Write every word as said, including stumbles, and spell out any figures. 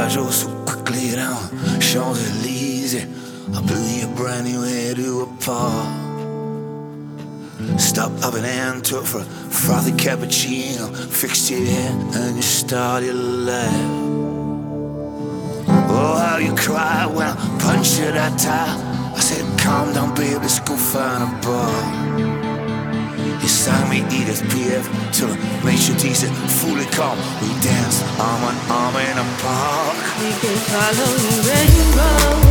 I drove so quickly down Champs-Élysées. I blew your brand new hair to a pop. Stopped up in Antwerp for a frothy cappuccino. Fixed your hair and you started to laugh. Oh, how you cried when I punched you that time. I said, calm down, babe, let's go find a bar. You sang me Edith Piaf till the maitre d' said, fully calm. We danced arm in arm in a park. We can follow the rainbow.